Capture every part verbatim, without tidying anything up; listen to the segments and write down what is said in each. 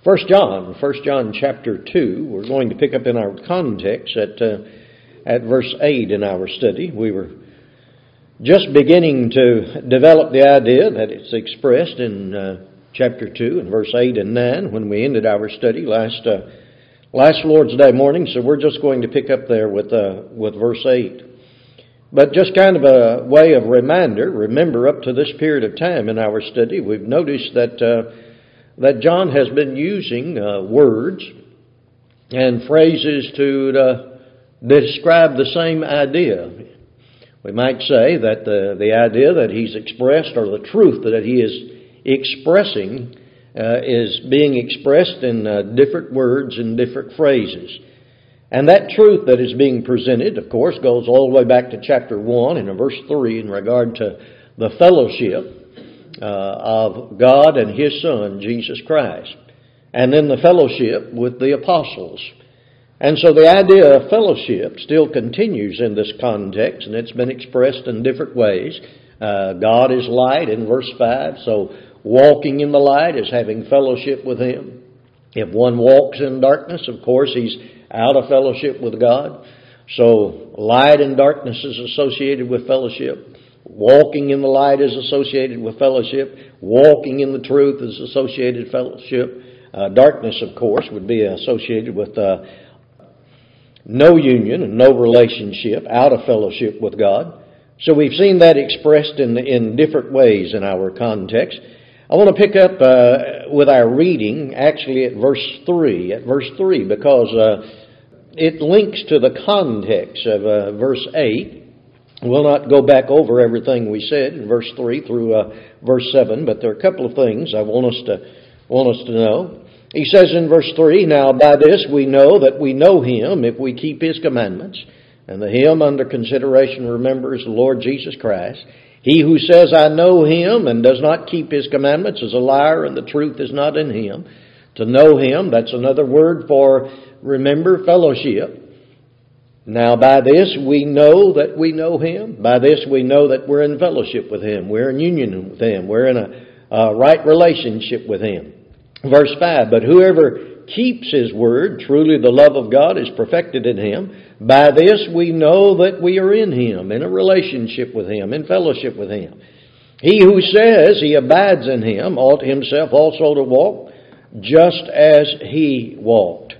First John, First John chapter two. We're going to pick up in our context at uh, at verse eight in our study. We were just beginning to develop the idea that it's expressed in uh, chapter two and verse eight and nine when we ended our study last uh, last Lord's Day morning. So we're just going to pick up there with uh, with verse eight. But just kind of a way of reminder, remember up to this period of time in our study, we've noticed that uh, that John has been using uh, words and phrases to uh, describe the same idea. We might say that the, the idea that he's expressed, or the truth that he is expressing, uh, is being expressed in uh, different words and different phrases. And that truth that is being presented, of course, goes all the way back to chapter one and verse three in regard to the fellowship uh, of God and His Son, Jesus Christ. And then the fellowship with the apostles. And so the idea of fellowship still continues in this context, and it's been expressed in different ways. Uh, God is light in verse five, so walking in the light is having fellowship with Him. If one walks in darkness, of course, he's out of fellowship with God. So light and darkness is associated with fellowship. Walking in the light is associated with fellowship. Walking in the truth is associated with fellowship. Uh, darkness, of course, would be associated with uh, no union and no relationship, out of fellowship with God. So we've seen that expressed in in different ways in our context. I want to pick up uh, with our reading actually at verse three, at verse three, because uh, it links to the context of uh, verse eight. We'll not go back over everything we said in verse three through uh, verse seven, but there are a couple of things I want us to want us to know. He says in verse three, "Now by this we know that we know Him if we keep His commandments." And the Him under consideration, remember, is the Lord Jesus Christ. "He who says, I know Him, and does not keep His commandments is a liar, and the truth is not in him." To know Him, that's another word for, remember, fellowship. Now by this we know that we know Him. By this we know that we're in fellowship with Him. We're in union with Him. We're in a, a right relationship with Him. Verse five, "But whoever keeps His word, truly the love of God is perfected in him. By this we know that we are in Him, in a relationship with Him, in fellowship with Him. He who says he abides in Him ought himself also to walk just as He walked."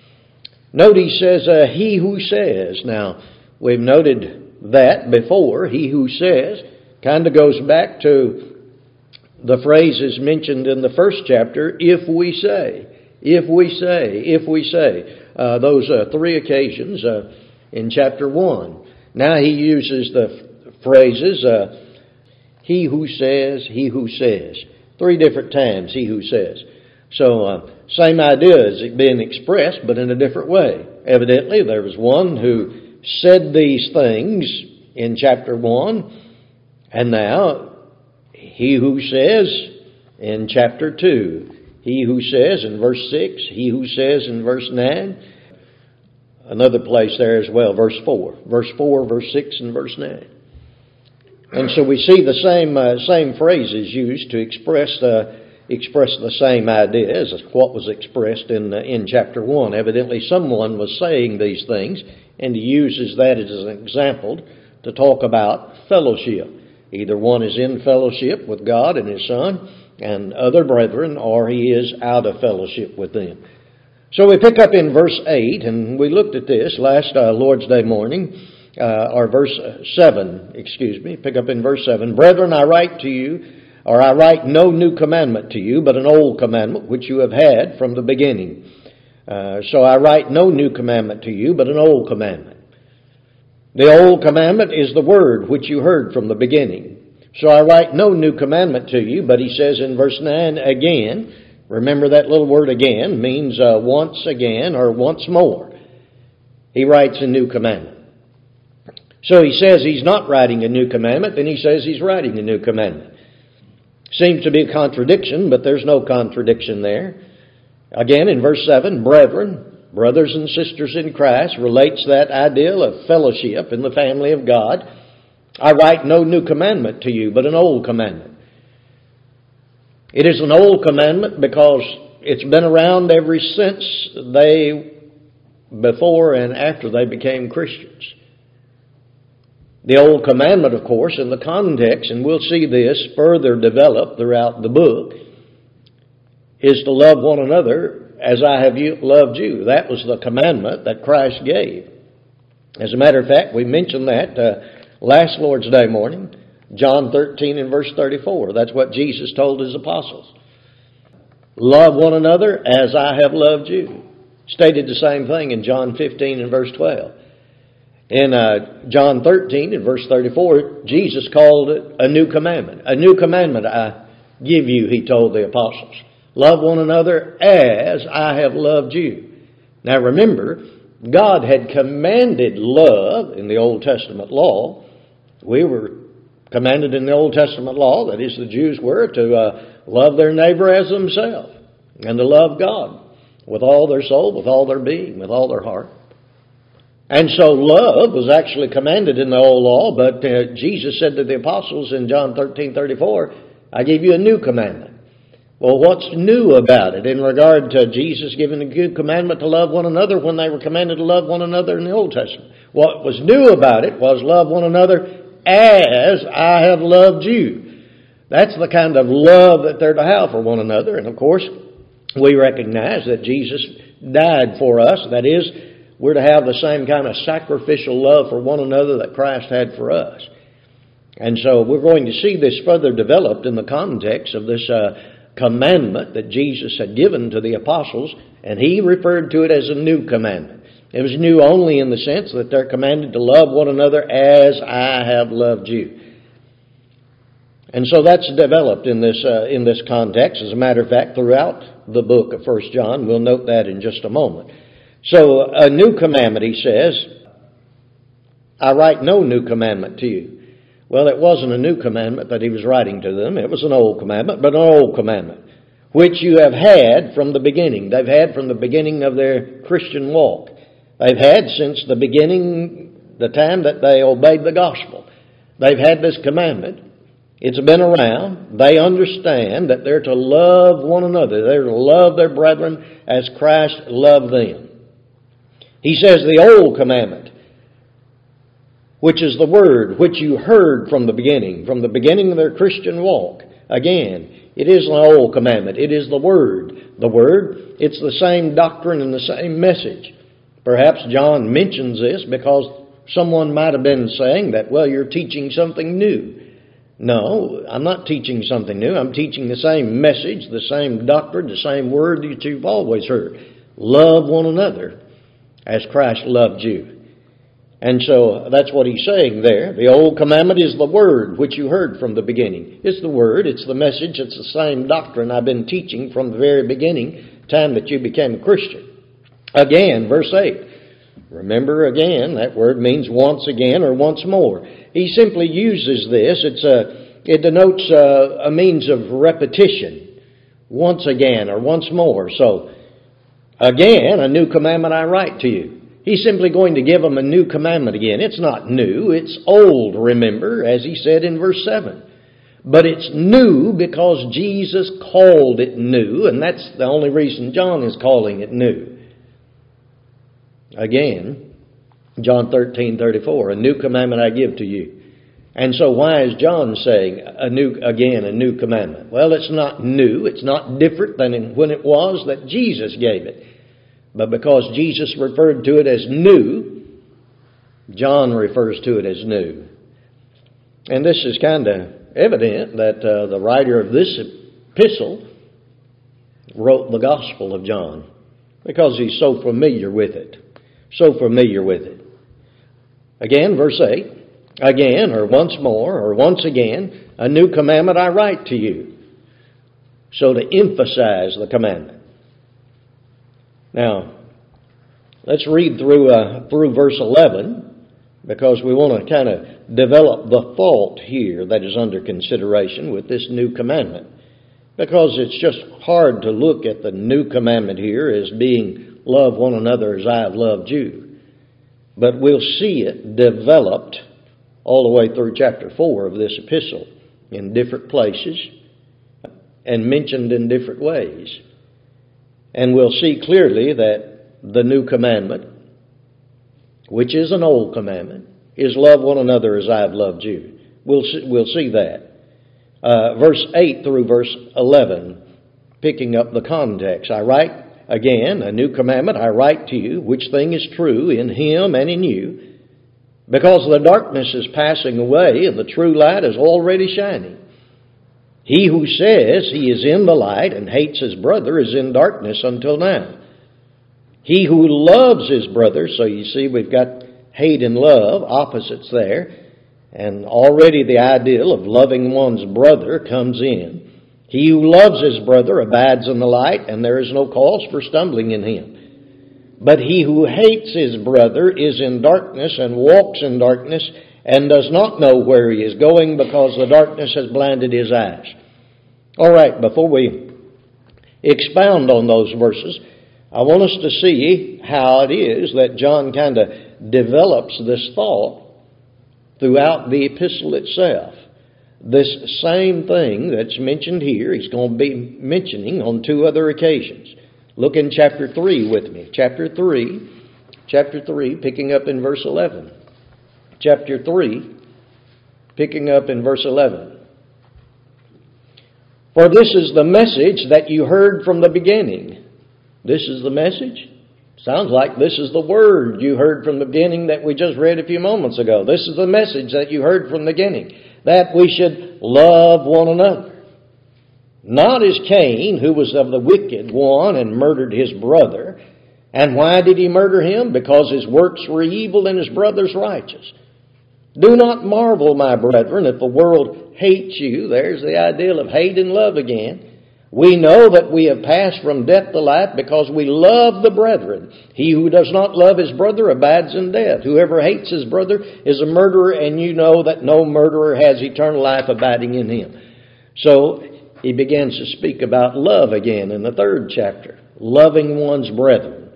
Note he says, uh, he who says. Now, we've noted that before. He who says kind of goes back to the phrases mentioned in the first chapter, if we say, if we say, if we say. Uh, those uh, three occasions uh, in chapter one. Now he uses the phrases, uh, he who says, he who says. Three different times, he who says. So, uh, same idea is being expressed, but in a different way. Evidently, there was one who said these things in chapter one, and now he who says in chapter two. He who says in verse six, he who says in verse nine. Another place there as well, verse four. Verse four, verse six, and verse nine. And so we see the same uh, same phrases used to express uh, express the same idea as what was expressed in uh, in chapter one. Evidently someone was saying these things, and he uses that as an example to talk about fellowship. Either one is in fellowship with God and His Son and other brethren, or he is out of fellowship with them. So we pick up in verse eight, and we looked at this last uh, Lord's Day morning, uh, or verse seven, excuse me, pick up in verse seven. "Brethren, I write to you, or I write no new commandment to you, but an old commandment which you have had from the beginning. Uh, so I write no new commandment to you, but an old commandment. The old commandment is the word which you heard from the beginning. So I write no new commandment to you," but he says in verse nine, again. Remember that little word again means uh, once again or once more. He writes a new commandment. So he says he's not writing a new commandment, then he says he's writing a new commandment. Seems to be a contradiction, but there's no contradiction there. Again, in verse seven, "Brethren," brothers and sisters in Christ, relates that ideal of fellowship in the family of God. "I write no new commandment to you, but an old commandment." It is an old commandment because it's been around ever since they, before and after they became Christians. The old commandment, of course, in the context, and we'll see this further developed throughout the book, is to love one another as I have loved you. That was the commandment that Christ gave. As a matter of fact, we mentioned that uh, last Lord's Day morning, John thirteen and verse thirty-four. That's what Jesus told his apostles. Love one another as I have loved you. Stated the same thing in John fifteen and verse twelve. In uh, John thirteen and verse thirty-four, Jesus called it a new commandment. A new commandment I give you, he told the apostles. Love one another as I have loved you. Now remember, God had commanded love in the Old Testament law. We were commanded in the Old Testament law, that is, the Jews were, to uh, love their neighbor as themselves and to love God with all their soul, with all their being, with all their heart. And so love was actually commanded in the old law, but uh, Jesus said to the apostles in John thirteen thirty-four, I give you a new commandment. Well, what's new about it in regard to Jesus giving a good commandment to love one another when they were commanded to love one another in the Old Testament? What was new about it was love one another as I have loved you. That's the kind of love that they're to have for one another. And of course, we recognize that Jesus died for us. That is, we're to have the same kind of sacrificial love for one another that Christ had for us. And so we're going to see this further developed in the context of this uh, commandment that Jesus had given to the apostles, and he referred to it as a new commandment. It was new only in the sense that they're commanded to love one another as I have loved you. And so that's developed in this uh, in this context. As a matter of fact, throughout the book of First John, we'll note that in just a moment. So a new commandment, he says, I write no new commandment to you. Well, it wasn't a new commandment that he was writing to them. It was an old commandment, but an old commandment, which you have had from the beginning. They've had from the beginning of their Christian walk. They've had since the beginning, the time that they obeyed the gospel. They've had this commandment. It's been around. They understand that they're to love one another. They're to love their brethren as Christ loved them. He says the old commandment, which is the word which you heard from the beginning, from the beginning of their Christian walk. Again, it is an old commandment. It is the word. The word, it's the same doctrine and the same message. Perhaps John mentions this because someone might have been saying that, well, you're teaching something new. No, I'm not teaching something new. I'm teaching the same message, the same doctrine, the same word that you've always heard. Love one another as Christ loved you. And so that's what he's saying there. The old commandment is the word which you heard from the beginning. It's the word, it's the message, it's the same doctrine I've been teaching from the very beginning, time that you became a Christian. Again, verse eight. Remember again, that word means once again or once more. He simply uses this. It's a, it denotes a, a means of repetition. Once again or once more. So, again, a new commandment I write to you. He's simply going to give them a new commandment again. It's not new, it's old, remember, as he said in verse seven. But it's new because Jesus called it new, and that's the only reason John is calling it new. Again, John thirteen thirty-four, a new commandment I give to you. And so why is John saying a new, again, a new commandment? Well, it's not new, it's not different than when it was that Jesus gave it. But because Jesus referred to it as new, John refers to it as new. And this is kind of evident that uh, the writer of this epistle wrote the Gospel of John because he's so familiar with it. So familiar with it. Again, verse eight. Again, or once more, or once again, a new commandment I write to you. So to emphasize the commandment. Now, let's read through uh, through verse eleven, because we want to kind of develop the thought here that is under consideration with this new commandment. Because it's just hard to look at the new commandment here as being love one another as I have loved you. But we'll see it developed all the way through chapter four of this epistle in different places and mentioned in different ways. And we'll see clearly that the new commandment, which is an old commandment, is love one another as I have loved you. We'll see, we'll see that. Uh, verse eight through verse eleven, picking up the context. I write, again, a new commandment I write to you, which thing is true in him and in you, because the darkness is passing away and the true light is already shining. He who says he is in the light and hates his brother is in darkness until now. He who loves his brother, so you see we've got hate and love, opposites there, and already the ideal of loving one's brother comes in. He who loves his brother abides in the light, and there is no cause for stumbling in him. But he who hates his brother is in darkness and walks in darkness and does not know where he is going because the darkness has blinded his eyes. All right, before we expound on those verses, I want us to see how it is that John kind of develops this thought throughout the epistle itself. This same thing that's mentioned here, he's going to be mentioning on two other occasions. Look in chapter three with me. Chapter three, chapter three, picking up in verse eleven. Chapter three, picking up in verse eleven. For this is the message that you heard from the beginning. This is the message? Sounds like this is the word you heard from the beginning that we just read a few moments ago. This is the message that you heard from the beginning, that we should love one another. Not as Cain, who was of the wicked one and murdered his brother. And why did he murder him? Because his works were evil and his brother's righteous. Do not marvel, my brethren, if the world hates you. There's the ideal of hate and love again. We know that we have passed from death to life because we love the brethren. He who does not love his brother abides in death. Whoever hates his brother is a murderer, and you know that no murderer has eternal life abiding in him. So he begins to speak about love again in the third chapter, loving one's brethren.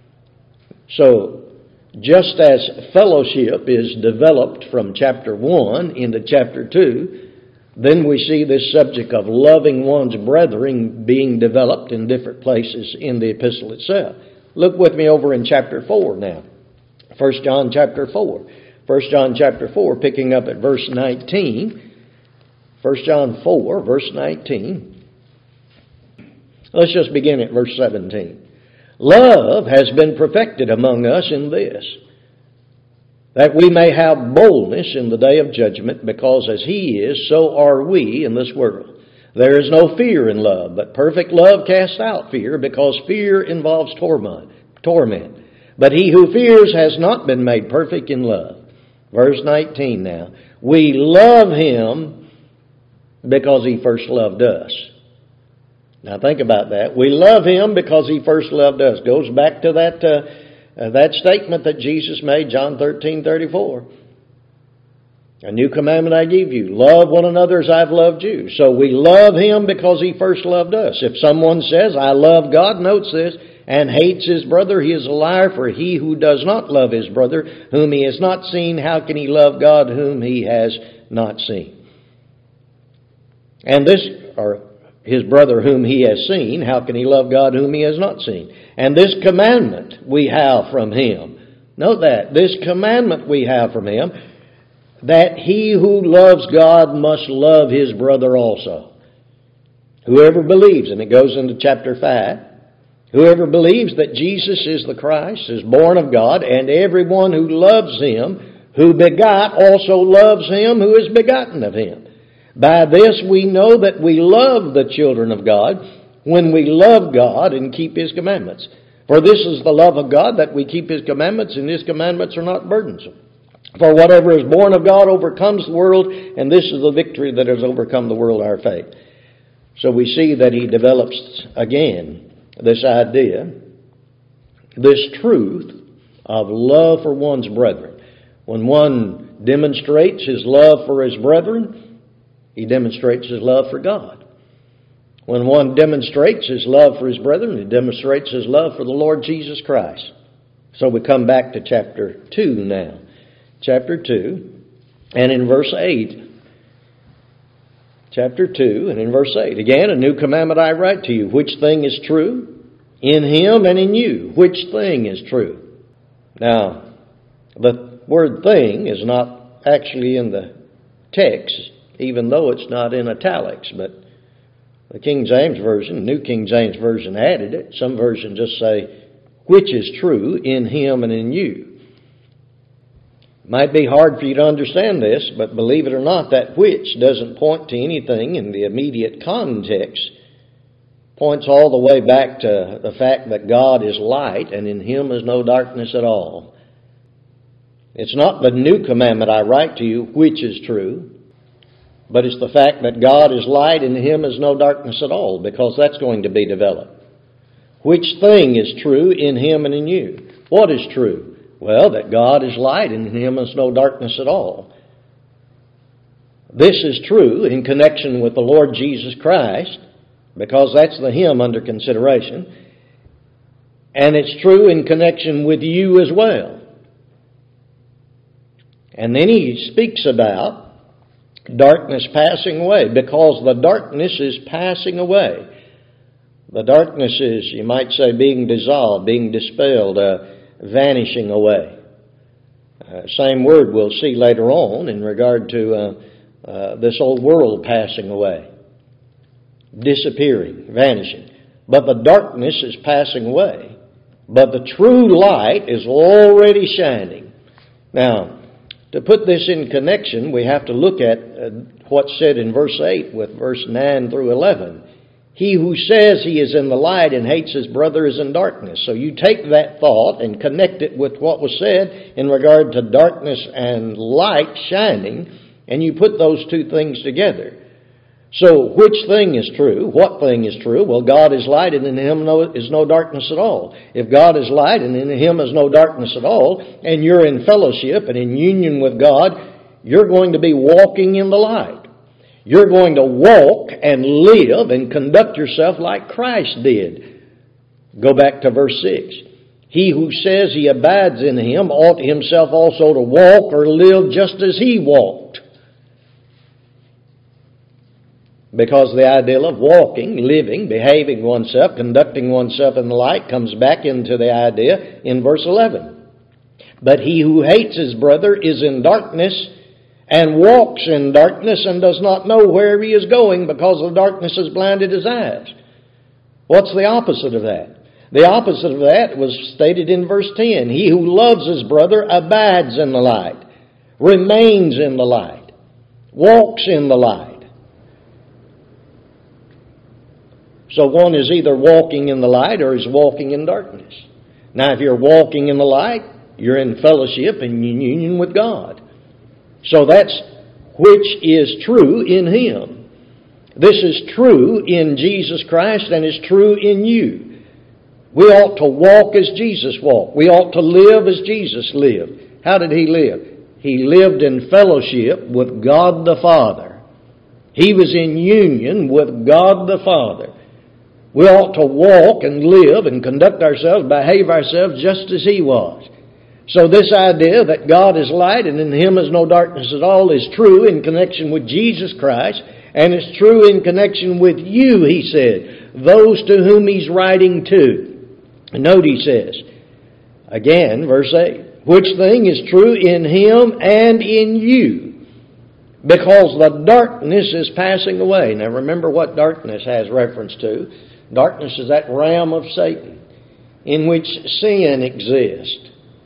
So just as fellowship is developed from chapter one into chapter two, then we see this subject of loving one's brethren being developed in different places in the epistle itself. Look with me over in chapter four now. First John chapter four. First John chapter four, picking up at verse nineteen. First John four, verse nineteen. Let's just begin at verse seventeen. Love has been perfected among us in this, that we may have boldness in the day of judgment, because as He is, so are we in this world. There is no fear in love, but perfect love casts out fear, because fear involves torment. torment. But he who fears has not been made perfect in love. Verse nineteen now. We love Him because He first loved us. Now think about that. We love Him because He first loved us. Goes back to that uh, uh, that statement that Jesus made, John thirteen thirty-four. A new commandment I give you, love one another as I've loved you. So we love Him because He first loved us. If someone says, I love God, notes this, and hates his brother, he is a liar. For he who does not love his brother, whom he has not seen, how can he love God whom he has not seen? And this, or his brother whom he has seen, how can he love God whom he has not seen? And this commandment we have from Him. Note that, this commandment we have from Him, that he who loves God must love his brother also. Whoever believes, and it goes into chapter five, whoever believes that Jesus is the Christ is born of God, and everyone who loves Him, who begot, also loves Him who is begotten of Him. By this we know that we love the children of God, when we love God and keep His commandments. For this is the love of God, that we keep His commandments, and His commandments are not burdensome. For whatever is born of God overcomes the world, and this is the victory that has overcome the world, our faith. So we see that He develops again this idea, this truth of love for one's brethren. When one demonstrates his love for his brethren, he demonstrates his love for God. When one demonstrates his love for his brethren, he demonstrates his love for the Lord Jesus Christ. So we come back to chapter two now. Chapter two, and in verse eight. Chapter two, and in verse eight. Again, a new commandment I write to you, which thing is true, in Him and in you. Which thing is true? Now, the word thing is not actually in the text, even though it's not in italics, but the King James Version, New King James Version added it. Some versions just say, which is true in Him and in you. It might be hard for you to understand this, but believe it or not, that which doesn't point to anything in the immediate context. Points all the way back to the fact that God is light and in Him is no darkness at all. It's not the new commandment I write to you, which is true, but it's the fact that God is light and in Him is no darkness at all, because that's going to be developed. Which thing is true in Him and in you? What is true? Well, that God is light and in Him is no darkness at all. This is true in connection with the Lord Jesus Christ, because that's the Him under consideration. And it's true in connection with you as well. And then he speaks about darkness passing away, because the darkness is passing away. The darkness is, you might say, being dissolved, being dispelled, uh, vanishing away. Uh, same word we'll see later on in regard to uh, uh, this old world passing away. Disappearing, vanishing. But the darkness is passing away. But the true light is already shining. Now, to put this in connection, we have to look at uh, what's said in verse eight with verse nine through eleven. He who says he is in the light and hates his brother is in darkness. So you take that thought and connect it with what was said in regard to darkness and light shining, and you put those two things together. So which thing is true? What thing is true? Well, God is light and in Him no, is no darkness at all. If God is light and in Him is no darkness at all, and you're in fellowship and in union with God, you're going to be walking in the light. You're going to walk and live and conduct yourself like Christ did. Go back to verse six. He who says he abides in Him ought himself also to walk or live just as He walked. Because the ideal of walking, living, behaving oneself, conducting oneself in the light comes back into the idea in verse eleven. But he who hates his brother is in darkness and walks in darkness and does not know where he is going, because the darkness has blinded his eyes. What's the opposite of that? The opposite of that was stated in verse ten. He who loves his brother abides in the light, remains in the light, walks in the light. So one is either walking in the light or is walking in darkness. Now, if you're walking in the light, you're in fellowship and in union with God. So that's which is true in Him. This is true in Jesus Christ and is true in you. We ought to walk as Jesus walked. We ought to live as Jesus lived. How did He live? He lived in fellowship with God the Father. He was in union with God the Father. We ought to walk and live and conduct ourselves, behave ourselves just as He was. So this idea that God is light and in Him is no darkness at all is true in connection with Jesus Christ, and it's true in connection with you, he said, those to whom He's writing to. Note he says, again, verse eight, which thing is true in Him and in you, because the darkness is passing away. Now remember what darkness has reference to. Darkness is that realm of Satan in which sin exists,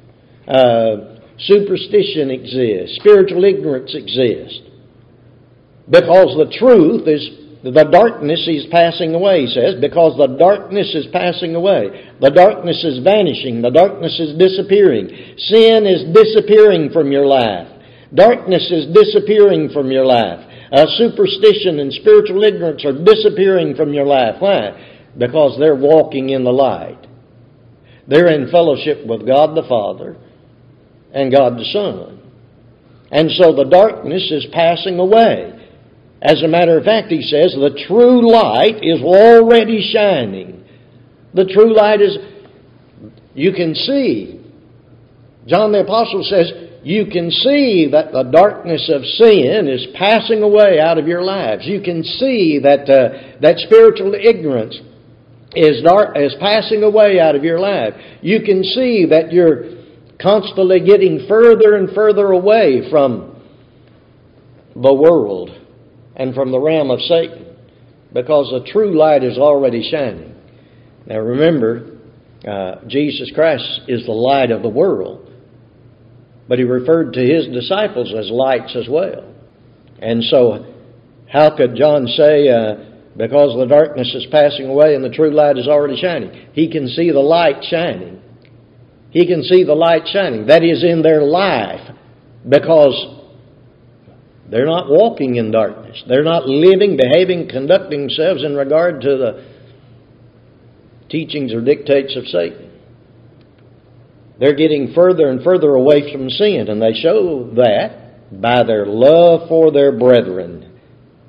uh, superstition exists, spiritual ignorance exists. Because the truth is, the darkness is passing away, he says, because the darkness is passing away. The darkness is vanishing. The darkness is disappearing. Sin is disappearing from your life. Darkness is disappearing from your life. Uh, superstition and spiritual ignorance are disappearing from your life. Why? Because they're walking in the light. They're in fellowship with God the Father and God the Son. And so the darkness is passing away. As a matter of fact, he says, the true light is already shining. The true light is, you can see. John the Apostle says, you can see that the darkness of sin is passing away out of your lives. You can see that uh, that spiritual ignorance is dark, is passing away out of your life. You can see that you're constantly getting further and further away from the world and from the realm of Satan, because the true light is already shining. Now remember, uh, Jesus Christ is the light of the world, but He referred to His disciples as lights as well. And so how could John say, uh, because the darkness is passing away and the true light is already shining? He can see the light shining. He can see the light shining. That is in their life, because they're not walking in darkness. They're not living, behaving, conducting themselves in regard to the teachings or dictates of Satan. They're getting further and further away from sin, and they show that by their love for their brethren.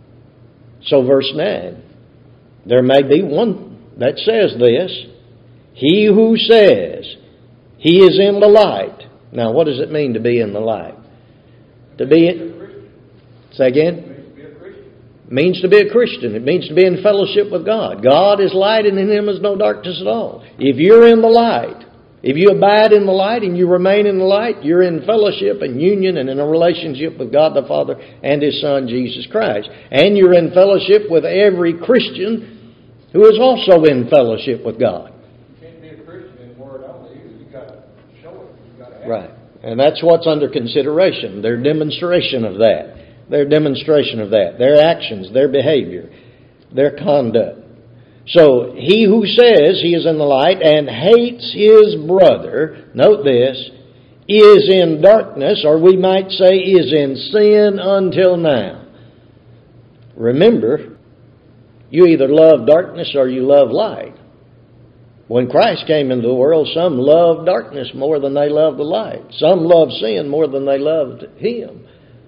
So verse nine, there may be one that says this, he who says he is in the light. Now what does it mean to be in the light? To be in... Say again? It means to be a Christian. It means to be in fellowship with God. God is light, and in Him is no darkness at all. If you're in the light, if you abide in the light and you remain in the light, you're in fellowship and union and in a relationship with God the Father and His Son, Jesus Christ. And you're in fellowship with every Christian who is also in fellowship with God. You can't be a Christian in word only. You've got to show it. You've got to act. Right. And that's what's under consideration. Their demonstration of that. Their demonstration of that. Their actions, their behavior, their conduct. So, he who says he is in the light and hates his brother, note this, is in darkness, or we might say is in sin until now. Remember, you either love darkness or you love light. When Christ came into the world, some loved darkness more than they loved the light. Some loved sin more than they loved Him.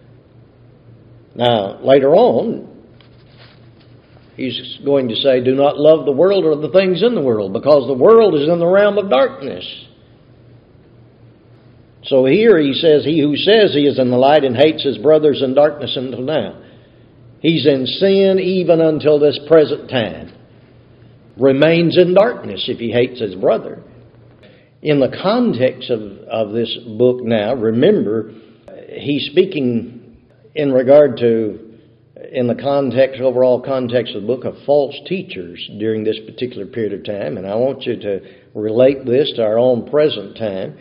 Now, later on, He's going to say, do not love the world or the things in the world, because the world is in the realm of darkness. So here He says, he who says he is in the light and hates his brothers in darkness until now. He's in sin even until this present time. Remains in darkness if he hates his brother. In the context of, of this book now, remember, he's speaking in regard to, in the context, overall context of the book, of false teachers during this particular period of time. And I want you to relate this to our own present time.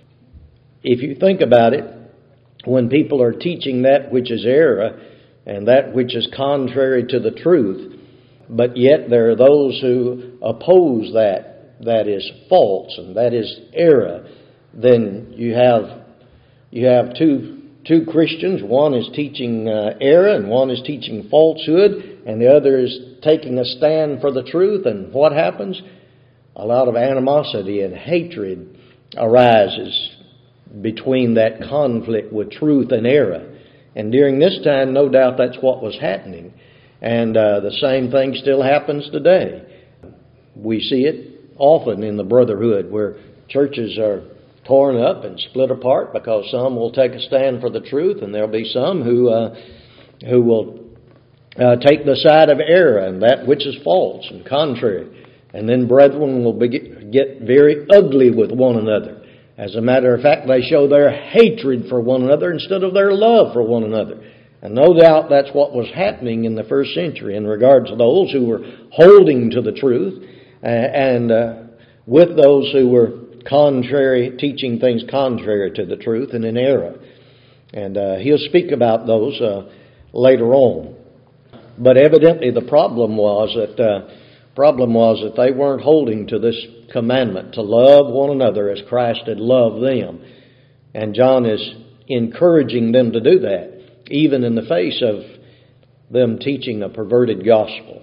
If you think about it, when people are teaching that which is error and that which is contrary to the truth, but yet there are those who oppose that, that is false and that is error, then you have you have two two Christians. One is teaching uh, error and one is teaching falsehood, and the other is taking a stand for the truth. And what happens? A lot of animosity and hatred arises between that conflict with truth and error. And during this time, no doubt that's what was happening. And uh, the same thing still happens today. We see it often in the brotherhood where churches are torn up and split apart because some will take a stand for the truth, and there'll be some who uh, who will uh, take the side of error and that which is false and contrary. And then brethren will be, get very ugly with one another. As a matter of fact, they show their hatred for one another instead of their love for one another. And no doubt that's what was happening in the first century in regards to those who were holding to the truth uh, and uh, with those who were contrary, teaching things contrary to the truth and in error. And uh, he'll speak about those uh, later on. But evidently the problem was that uh, problem was that they weren't holding to this commandment to love one another as Christ had loved them. And John is encouraging them to do that, even in the face of them teaching a perverted gospel.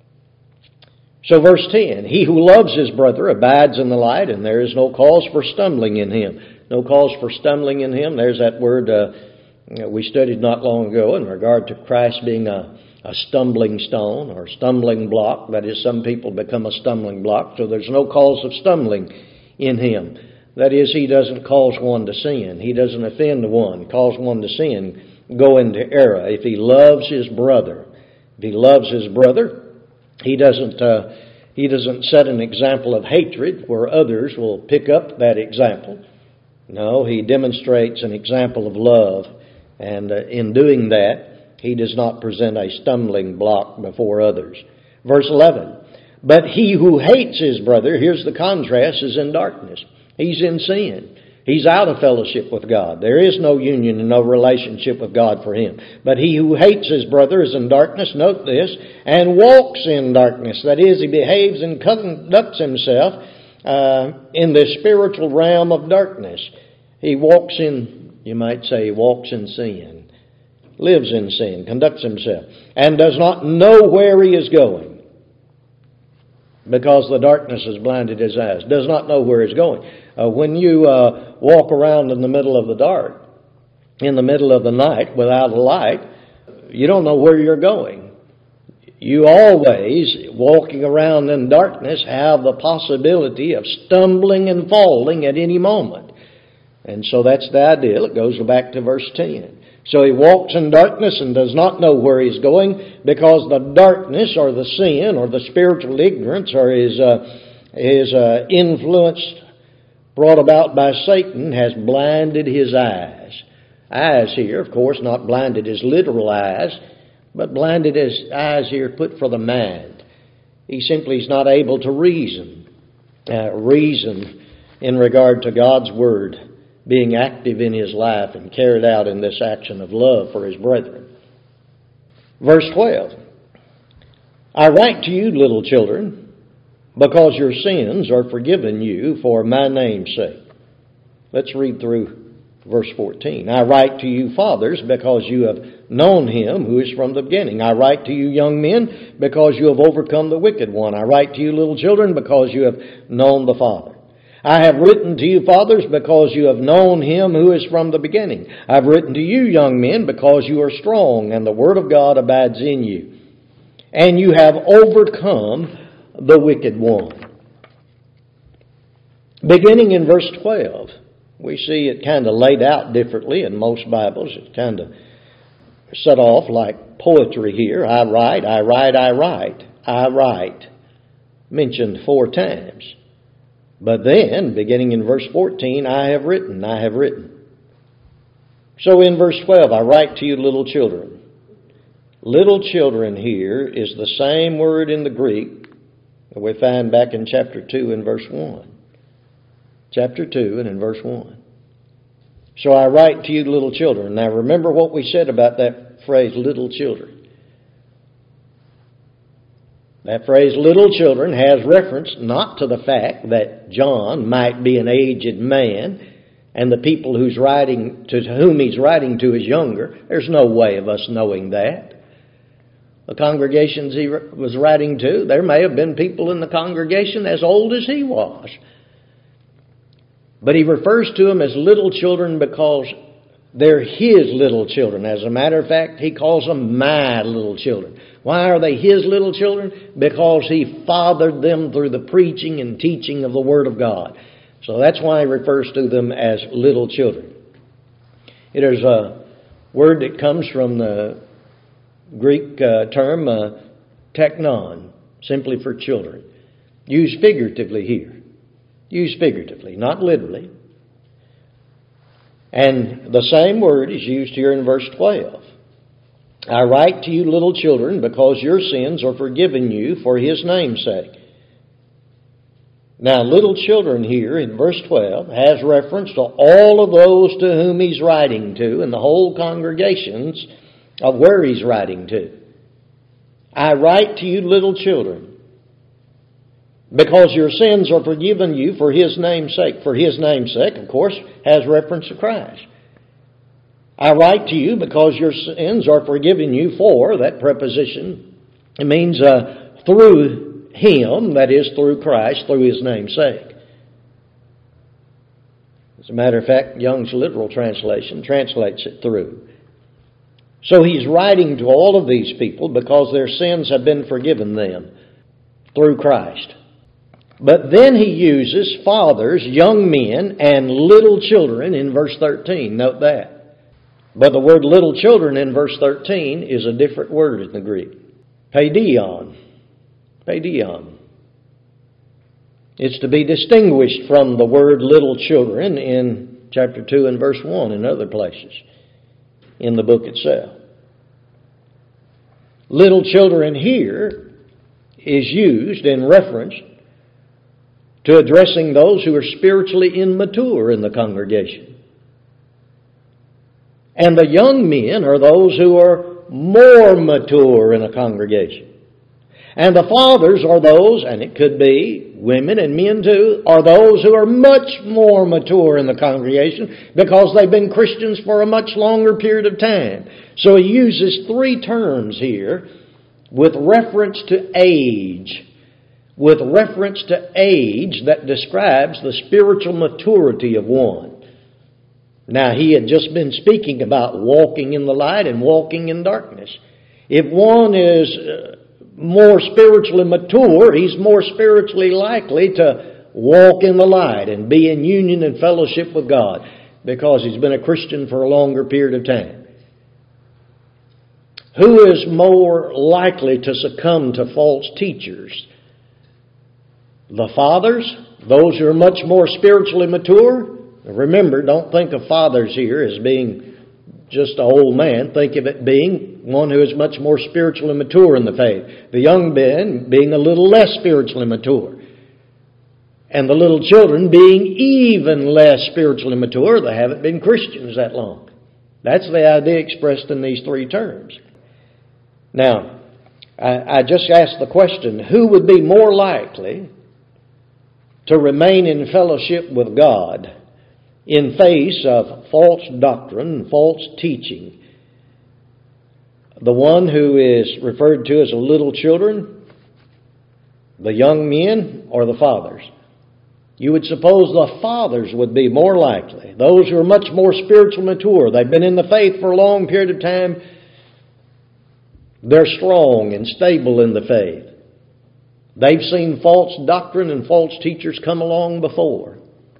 So verse ten, he who loves his brother abides in the light, and there is no cause for stumbling in him. No cause for stumbling in him. There's that word uh, we studied not long ago in regard to Christ being a, a stumbling stone or stumbling block. That is, some people become a stumbling block, so there's no cause of stumbling in him. That is, he doesn't cause one to sin. He doesn't offend one, cause one to sin, go into error. If he loves his brother, if he loves his brother, he doesn't uh, He doesn't set an example of hatred where others will pick up that example. No, he demonstrates an example of love. And uh, in doing that, he does not present a stumbling block before others. Verse eleven, but he who hates his brother, here's the contrast, is in darkness. He's in sin. He's out of fellowship with God. There is no union and no relationship with God for him. But he who hates his brother is in darkness, note this, and walks in darkness. That is, he behaves and conducts himself uh, in the spiritual realm of darkness. He walks in, you might say, he walks in sin, lives in sin, conducts himself, and does not know where he is going, because the darkness has blinded his eyes. Does not know where he's going. Uh, when you uh, walk around in the middle of the dark, in the middle of the night without a light, you don't know where you're going. You always, walking around in darkness, have the possibility of stumbling and falling at any moment. And so that's the idea. It goes back to verse ten. So he walks in darkness and does not know where he's going, because the darkness or the sin or the spiritual ignorance or his, uh, his uh, influence brought about by Satan has blinded his eyes. Eyes here, of course, not blinded his literal eyes, but blinded his eyes here put for the mind. He simply is not able to reason, uh, reason in regard to God's Word being active in his life and carried out in this action of love for his brethren. Verse twelve, I write to you, little children, because your sins are forgiven you for my name's sake. Let's read through verse fourteen. I write to you, fathers, because you have known him who is from the beginning. I write to you, young men, because you have overcome the wicked one. I write to you, little children, because you have known the Father. I have written to you, fathers, because you have known him who is from the beginning. I've written to you, young men, because you are strong, and the word of God abides in you. And you have overcome the wicked one. Beginning in verse twelve, we see it kind of laid out differently in most Bibles. It's kind of set off like poetry here. I write, I write, I write, I write. Mentioned four times. But then, beginning in verse fourteen, I have written, I have written. So in verse twelve, I write to you, little children. Little children here is the same word in the Greek that we find back in chapter two and verse one. Chapter two and in verse one. So I write to you, little children. Now remember what we said about that phrase, little children. That phrase, little children, has reference not to the fact that John might be an aged man and the people who's writing to whom he's writing to is younger. There's no way of us knowing that. The congregations he was writing to, there may have been people in the congregation as old as he was. But he refers to them as little children because they're his little children. As a matter of fact, he calls them my little children. Why are they his little children? Because he fathered them through the preaching and teaching of the Word of God. So that's why he refers to them as little children. It is a word that comes from the Greek uh, term uh, teknon, simply for children. Used figuratively here. Used figuratively, not literally. And the same word is used here in verse twelve. I write to you, little children, because your sins are forgiven you for his name's sake. Now, little children here in verse twelve has reference to all of those to whom he's writing to and the whole congregations of where he's writing to. I write to you, little children, because your sins are forgiven you for his name's sake. For his name's sake, of course, has reference to Christ. I write to you because your sins are forgiven you for, that preposition, it means uh, through him, that is, through Christ, through his name's sake. As a matter of fact, Young's literal translation translates it through. So he's writing to all of these people because their sins have been forgiven them through Christ. But then he uses fathers, young men, and little children in verse thirteen. Note that. But the word little children in verse thirteen is a different word in the Greek. Paidion. Paidion. It's to be distinguished from the word little children in chapter two and verse one and other places in the book itself. Little children here is used in reference to addressing those who are spiritually immature in the congregation. And the young men are those who are more mature in a congregation. And the fathers are those, and it could be women and men too, are those who are much more mature in the congregation because they've been Christians for a much longer period of time. So he uses three terms here with reference to age. With reference to age that describes the spiritual maturity of one. Now, he had just been speaking about walking in the light and walking in darkness. If one is uh, more spiritually mature, he's more spiritually likely to walk in the light and be in union and fellowship with God because he's been a Christian for a longer period of time. Who is more likely to succumb to false teachers? The fathers, those who are much more spiritually mature. Remember, don't think of fathers here as being just an old man. Think of it being one who is much more spiritually mature in the faith. The young men being a little less spiritually mature. And the little children being even less spiritually mature. They haven't been Christians that long. That's the idea expressed in these three terms. Now, I, I just asked the question, who would be more likely to remain in fellowship with God in face of false doctrine, false teaching? The one who is referred to as a little children, the young men, or the fathers? You would suppose the fathers would be more likely. Those who are much more spiritually mature. They've been in the faith for a long period of time. They're strong and stable in the faith. They've seen false doctrine and false teachers come along before.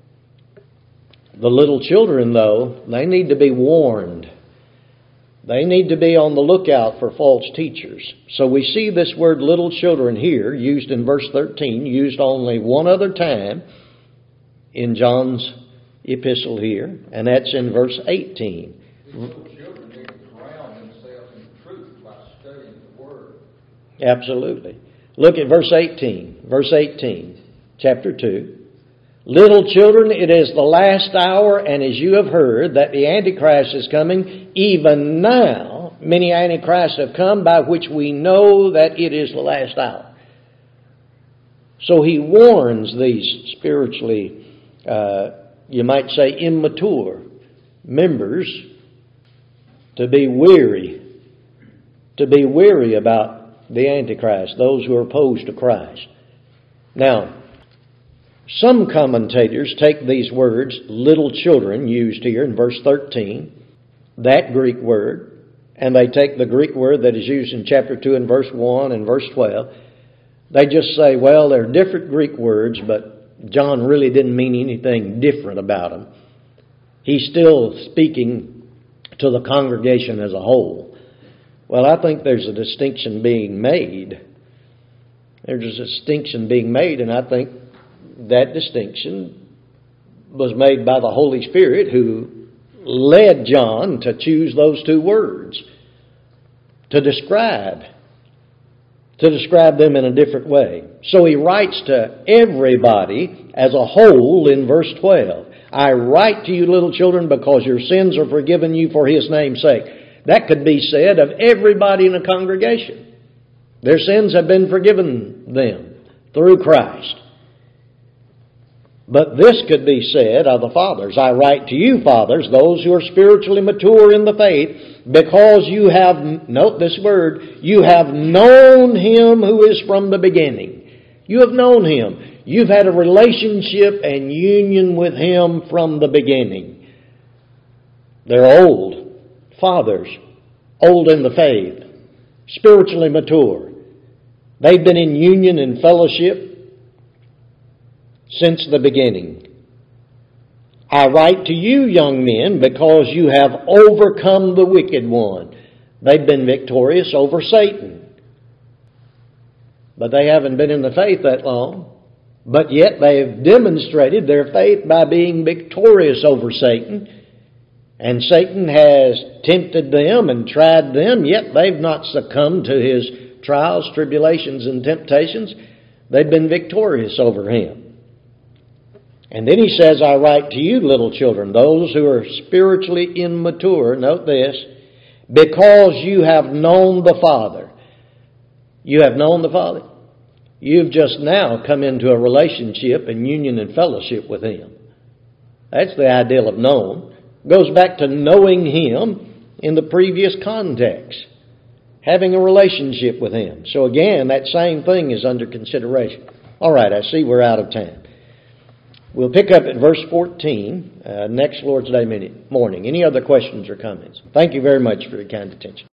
The little children, though, they need to be warned. They need to be on the lookout for false teachers. So we see this word little children here used in verse thirteen, used only one other time in John's epistle here, and that's in verse eighteen. These little children need to ground themselves in the truth by studying the Word. Absolutely. Look at verse eighteen. Verse eighteen, chapter two. Little children, it is the last hour, and as you have heard that the Antichrist is coming, even now many Antichrists have come, by which we know that it is the last hour. So he warns these spiritually, uh, you might say, immature members to be weary, to be weary about the Antichrist, those who are opposed to Christ. Now, some commentators take these words, little children, used here in verse thirteen, that Greek word, and they take the Greek word that is used in chapter two and verse one and verse twelve. They just say, well, they're different Greek words, but John really didn't mean anything different about them. He's still speaking to the congregation as a whole. Well, I think there's a distinction being made. There's a distinction being made, and I think that distinction was made by the Holy Spirit, who led John to choose those two words to describe, to describe them in a different way. So he writes to everybody as a whole in verse twelve. I write to you, little children, because your sins are forgiven you for His name's sake. That could be said of everybody in a congregation. Their sins have been forgiven them through Christ. But this could be said of the fathers. I write to you, fathers, those who are spiritually mature in the faith, because you have, note this word, you have known Him who is from the beginning. You have known Him. You've had a relationship and union with Him from the beginning. They're old. Fathers, old in the faith, spiritually mature. They've been in union and fellowship since the beginning. I write to you, young men, because you have overcome the wicked one. They've been victorious over Satan. But they haven't been in the faith that long. But yet they have demonstrated their faith by being victorious over Satan. And Satan has tempted them and tried them, yet they've not succumbed to his trials, tribulations, and temptations. They've been victorious over him. And then he says, I write to you, little children, those who are spiritually immature, note this, because you have known the Father. You have known the Father. You've just now come into a relationship and union and fellowship with him. That's the ideal of known. Goes back to knowing him in the previous context. Having a relationship with him. So again, that same thing is under consideration. All right, I see we're out of time. We'll pick up at verse fourteen uh, next Lord's Day morning. Any other questions or comments? Thank you very much for your kind attention.